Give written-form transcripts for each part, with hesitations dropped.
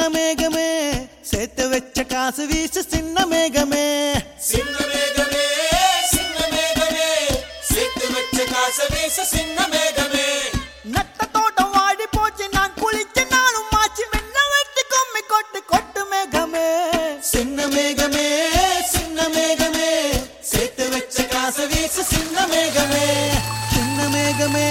மேகமே சேர்த்து வச்ச காசு வீசு சின்ன மேகமே சின்ன மேகமே சின்ன மேகமே சேர்த்து வச்ச காசு வீசு சின்ன மேகமே நட்ட தோட்டம் வாடி போச்சு நான் குளிச்ச நானும் மாச்சு வெண்ண வெட்டி கொம்மி கொட்டு கொட்டு மேகமே சின்ன மேகமே சேர்த்து வச்ச காசு வீசு சின்ன மேகமே சின்ன மேகமே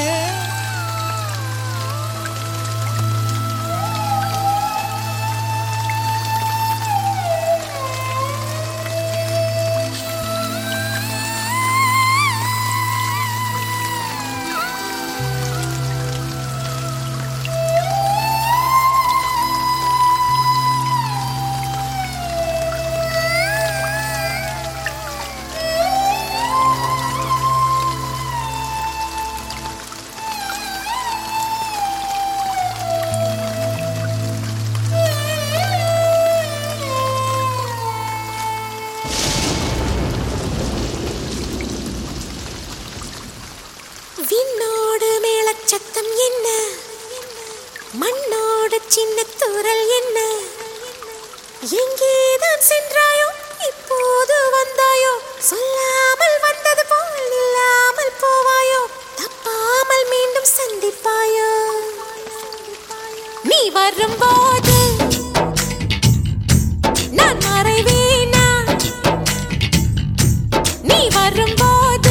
விண்ணோடு மேளச்சத்தம் என்ன மண்ணோடு சின்ன தூரல் என்ன எங்கேதான் சென்றாயோ இப்போது வந்தாயோ சொல்லாமல் வந்தது போல் இல்லாமல் போவாயோ தப்பாமல் மீண்டும் சந்திப்பாயோ நீ வரும்போது நான் மறைவேனா நீ வரும்போது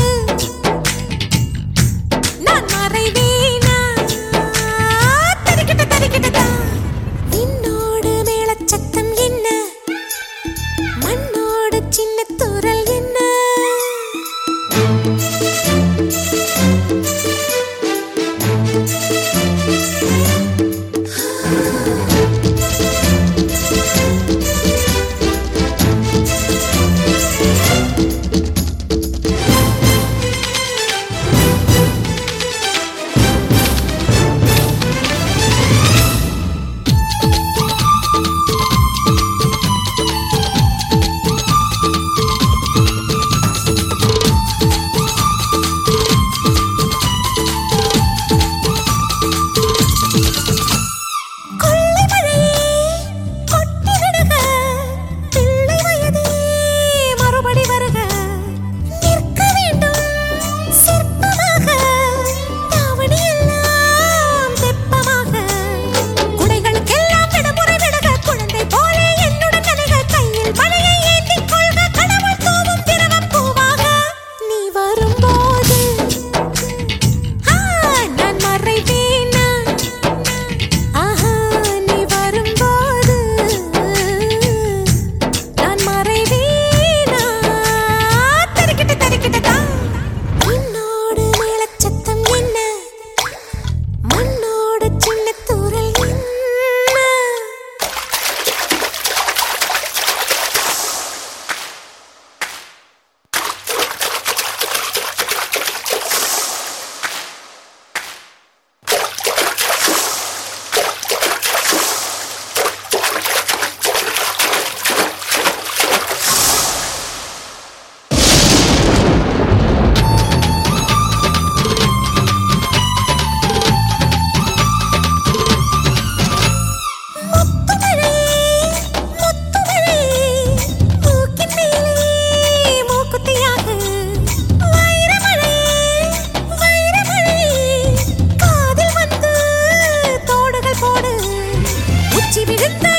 நான் மறைவேனா தரிக்கிட்ட விண்ணோடு மேளச்சத்தம் என்ன மண்ணோடு சின்ன தூரல் என்ன விழுந்த